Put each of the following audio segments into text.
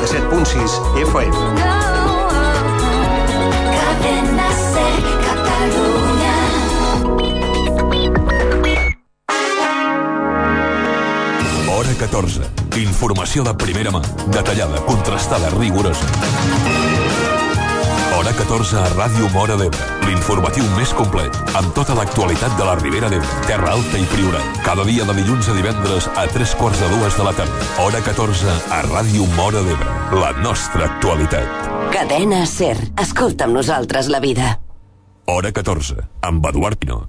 97.6 FM. Hora 14. Informació de primera mà, detallada, contrastada, rigorosa. Hora 14 a Ràdio Móra d'Ebre, l'informatiu més complet, amb tota l'actualitat de la Ribera d'Ebre, Terra Alta i Priorat. Cada dia de dilluns a divendres a 3:45 de la tarda. Hora 14 a Ràdio Móra d'Ebre, la nostra actualitat. Cadena SER. Escolta amb nosaltres la vida. Hora 14, amb Eduard Pino.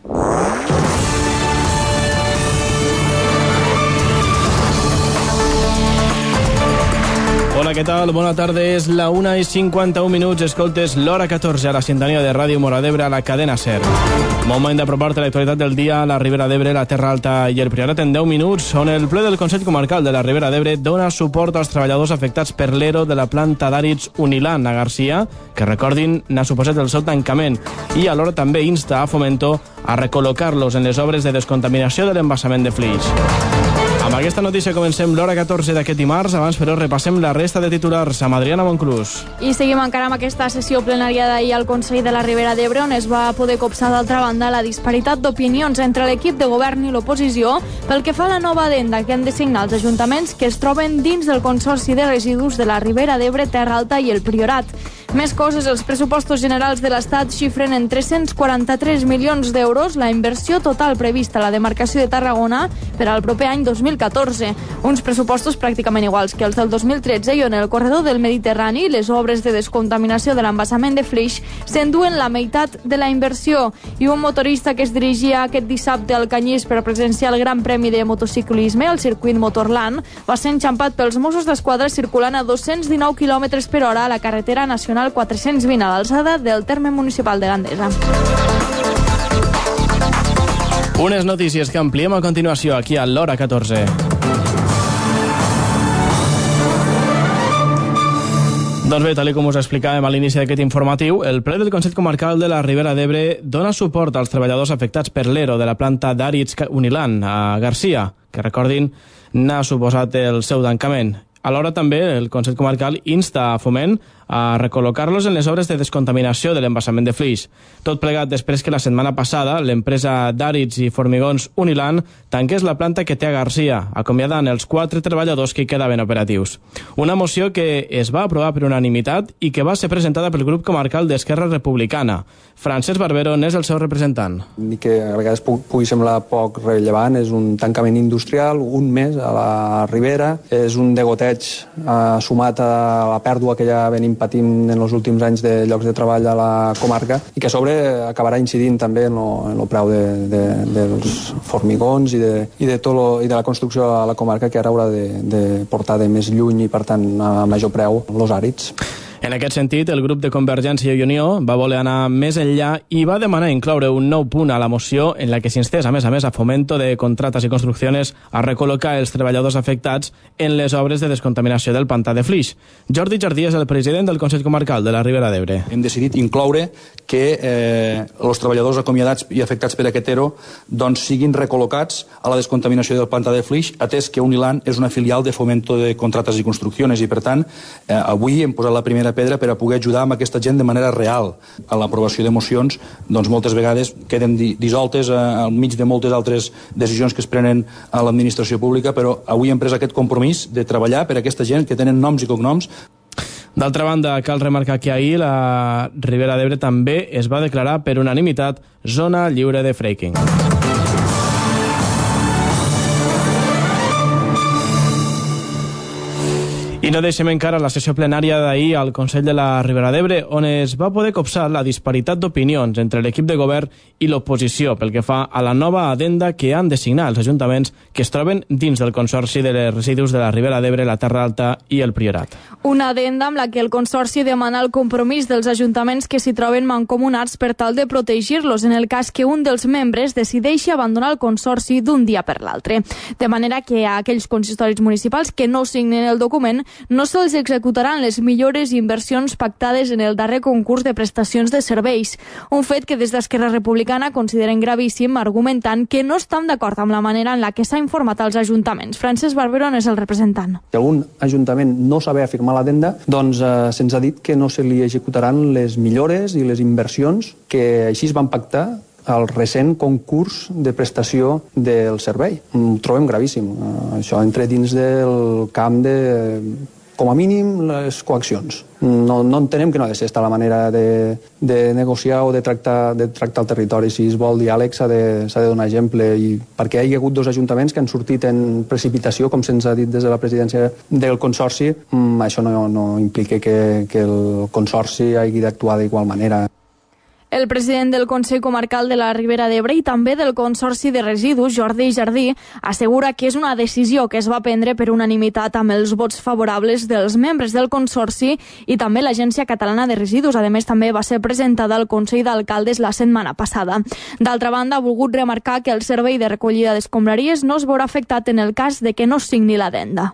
Hola, què tal? Bona tarda, és la 1:51. Escoltes l'Hora 14 a la sintonia de Ràdio Móra d'Ebre a la cadena SER. Moment d'apropar-te a l'actualitat del dia a la Ribera d'Ebre, la Terra Alta i el Priorat en 10 minuts, on el ple del Consell Comarcal de la Ribera d'Ebre dona suport als treballadors afectats per l'ERO de la planta d'àrids Unilan a Garcia, que recordin, n'ha suposat el seu tancament, i alhora també insta a Fomento a recol·locar-los en les obres de descontaminació de l'embassament de Flix. Amb aquesta notícia comencem l'Hora 14 d'aquest dimarts. Abans, però, repassem la resta de titulars amb Adriana Monclús. I seguim encara amb aquesta sessió plenària d'ahir al Consell de la Ribera d'Ebre, on es va poder copsar d'altra banda la disparitat d'opinions entre l'equip de govern i l'oposició pel que fa a la nova addenda que han de signar els ajuntaments que es troben dins del Consorci de Residus de la Ribera d'Ebre, Terra Alta i el Priorat. Més coses, els pressupostos generals de l'Estat xifren en 343 milions d'euros la inversió total prevista a la demarcació de Tarragona per al proper any 2014. Uns pressupostos pràcticament iguals que els del 2013 i on el corredor del Mediterrani i les obres de descontaminació de l'embassament de Flix s'enduen la meitat de la inversió. I un motorista que es dirigia aquest dissabte al Canyís per presenciar el Gran Premi de Motociclisme al circuit Motorland va ser enxampat pels Mossos d'Esquadra circulant a 219 km per hora a la carretera nacional 420 a l'alçada del terme municipal de Gandesa. Unes notícies que ampliem a continuació aquí a l'Hora 14. Doncs bé, tal com us explicàvem a l'inici d'aquest informatiu, el ple del Consell Comarcal de la Ribera d'Ebre dona suport als treballadors afectats per l'ERO de la planta d'àrids Unilan a Garcia, que recordin, n'ha suposat el seu tancament. Alhora també el Consell Comarcal insta a Foment a recol·locar-los en les obres de descontaminació de l'embassament de Flix. Tot plegat després que la setmana passada l'empresa d'àrids i formigons Unilan tanqués la planta que té a Garcia, acomiadant els 4 treballadors que hi quedaven operatius. Una moció que es va aprovar per unanimitat i que va ser presentada pel grup comarcal d'Esquerra Republicana. Francesc Barbero n'és el seu representant. I que a vegades pugui semblar poc rellevant, és un tancament industrial, un mes a la Ribera, és un degoteig sumat a la pèrdua que ja venim patint en els últims anys de llocs de treball a la comarca i que a sobre acabarà incidint també en el preu dels formigons i de la construcció a la comarca, que ara haurà de portar de més lluny i per tant a major preu els àrids. En aquest sentit, el grup de Convergència i Unió va voler anar més enllà i va demanar incloure un nou punt a la moció en la que s'instés, a més, a Fomento de Contratas i Construcciones a recol·locar els treballadors afectats en les obres de descontaminació del pantà de Flix. Jordi Jardí és el president del Consell Comarcal de la Ribera d'Ebre. Hem decidit incloure que els treballadors acomiadats i afectats per aquest ERO siguin recol·locats a la descontaminació del pantà de Flix, atès que Unilan és una filial de Fomento de Contratas i Construcciones i, per tant, avui hem posat la primera pedra per a poder ajudar amb aquesta gent de manera real. A l'aprovació de mocions, moltes vegades queden dissoltes al mig de moltes altres decisions que es prenen a l'administració pública, però avui hem pres aquest compromís de treballar per a aquesta gent que tenen noms i cognoms. D'altra banda, cal remarcar que ahir la Ribera d'Ebre també es va declarar per unanimitat zona lliure de fracking. I no deixem encara la sessió plenària d'ahir al Consell de la Ribera d'Ebre, on es va poder copsar la disparitat d'opinions entre l'equip de govern i l'oposició pel que fa a la nova addenda que han de signar els ajuntaments que es troben dins del Consorci de Residus de la Ribera d'Ebre, la Terra Alta i el Priorat. Una addenda amb la que el Consorci demana el compromís dels ajuntaments que s'hi troben mancomunats per tal de protegir-los en el cas que un dels membres decideixi abandonar el Consorci d'un dia per l'altre. De manera que a aquells consistoris municipals que no signen el document no se'ls executaran les millores i inversions pactades en el darrer concurs de prestacions de serveis. Un fet que des d'Esquerra Republicana consideren gravíssim, argumentant que no estan d'acord amb la manera en la que s'ha informat als ajuntaments. Francesc Barberón és el representant. Si algun ajuntament no saber firmar l'addenda, doncs se'ns ha dit que no se li executaran les millores i les inversions que així es van pactar al recent concurs de prestació del servei. Ho trobem gravíssim. Això entra dins del camp de, com a mínim, les coaccions. No entenem que no ha de ser esta la manera de negociar o de tractar el territori. Si es vol diàleg s'ha de donar exemple, i perquè hi ha hagut 2 ajuntaments que han sortit en precipitació, com se'ns ha dit des de la presidència del Consorci, això no implica que el Consorci hagi d'actuar d'igual manera. El president del Consell Comarcal de la Ribera d'Ebre i també del Consorci de Residus, Jordi Jardí, assegura que és una decisió que es va prendre per unanimitat amb els vots favorables dels membres del Consorci i també l'Agència Catalana de Residus. A més, també va ser presentada al Consell d'Alcaldes la setmana passada. D'altra banda, ha volgut remarcar que el servei de recollida d'escombraries no es veurà afectat en el cas de que no signi l'addenda.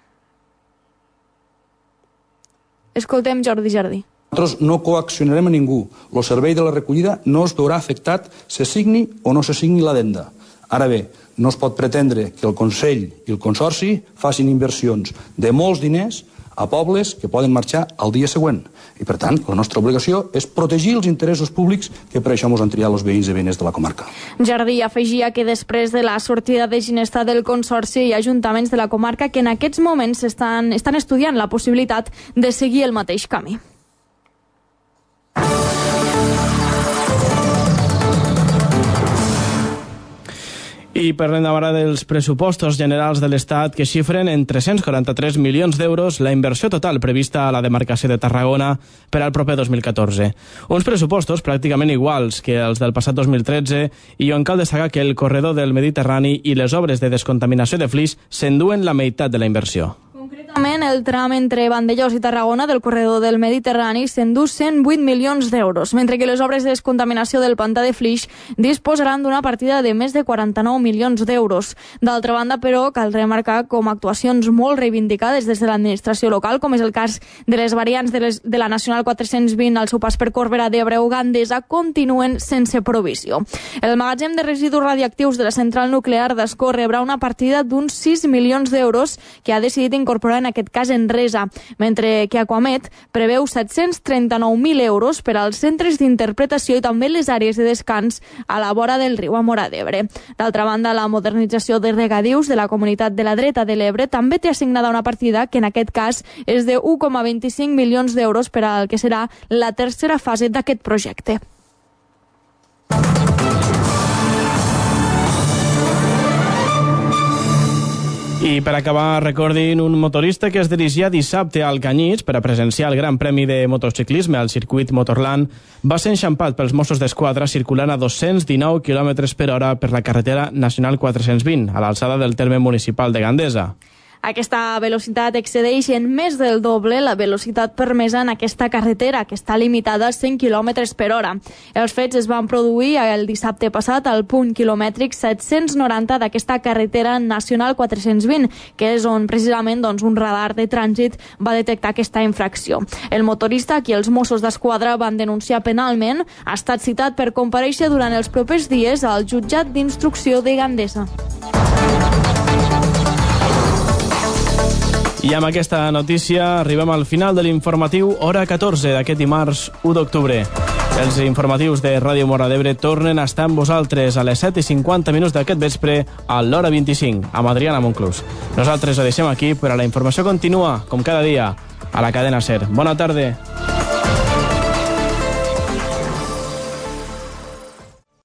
Escoltem Jordi Jardí. Nosaltres no coaccionarem a ningú. El servei de la recollida no es veurà afectat se signi o no se signi l'addenda. Ara bé, no es pot pretendre que el Consell i el Consorci facin inversions de molts diners a pobles que poden marxar al dia següent. I, per tant, la nostra obligació és protegir els interessos públics, que per això ens han triat els veïns i veïnes de la comarca. Jardí afegia que després de la sortida de Ginestà del Consorci hi ha ajuntaments de la comarca que en aquests moments estan estudiant la possibilitat de seguir el mateix camí. I parlem ara dels pressupostos generals de l'Estat, que xifren en 343 milions d'euros la inversió total prevista a la demarcació de Tarragona per al proper 2014. Uns pressupostos pràcticament iguals que els del passat 2013, i on cal destacar que el corredor del Mediterrani i les obres de descontaminació de flix s'enduen la meitat de la inversió. Concretament, el tram entre Vandellòs i Tarragona del corredor del Mediterrani s'endú 108 milions d'euros, mentre que les obres de descontaminació del pantà de Flix disposaran d'una partida de més de 49 milions d'euros. D'altra banda, però, cal remarcar com actuacions molt reivindicades des de l'administració local, com és el cas de les variants de la Nacional 420 al seu pas per Corbera d'Ebre o Gandesa, continuen sense provisió. El magatzem de residus radioactius de la central nuclear d'Ascó rebrà una partida d'uns 6 milions d'euros que ha decidit incorporar en aquest cas Enresa, mentre que Aquamet preveu 739.000 euros per als centres d'interpretació i també les àrees de descans a la vora del riu a Móra d'Ebre. D'altra banda, la modernització de regadius de la comunitat de la dreta de l'Ebre també té assignada una partida que en aquest cas és de 1,25 milions d'euros per al que serà la tercera fase d'aquest projecte. I per acabar, recordin un motorista que es dirigia dissabte al Canyís per a presenciar el Gran Premi de motociclisme al circuit Motorland va ser enxampat pels Mossos d'Esquadra circulant a 219 km per hora per la carretera Nacional 420 a l'alçada del terme municipal de Gandesa. Aquesta velocitat excedeix en més del doble la velocitat permesa en aquesta carretera, que està limitada a 100 km per hora. Els fets es van produir el dissabte passat al punt quilomètric 790 d'aquesta carretera Nacional 420, que és on precisament un radar de trànsit va detectar aquesta infracció. El motorista, qui els Mossos d'Esquadra van denunciar penalment, ha estat citat per comparèixer durant els propers dies al jutjat d'instrucció de Gandesa. I amb aquesta notícia arribem al final de l'informatiu hora 14 d'aquest dimarts 1 d'octubre. Els informatius de Ràdio Móra d'Ebre tornen a estar amb vosaltres a les 7:50 d'aquest vespre a l'hora 25, amb Adriana Monclús. Nosaltres ho deixem aquí, però la informació continua, com cada dia, a la cadena SER. Bona tarda.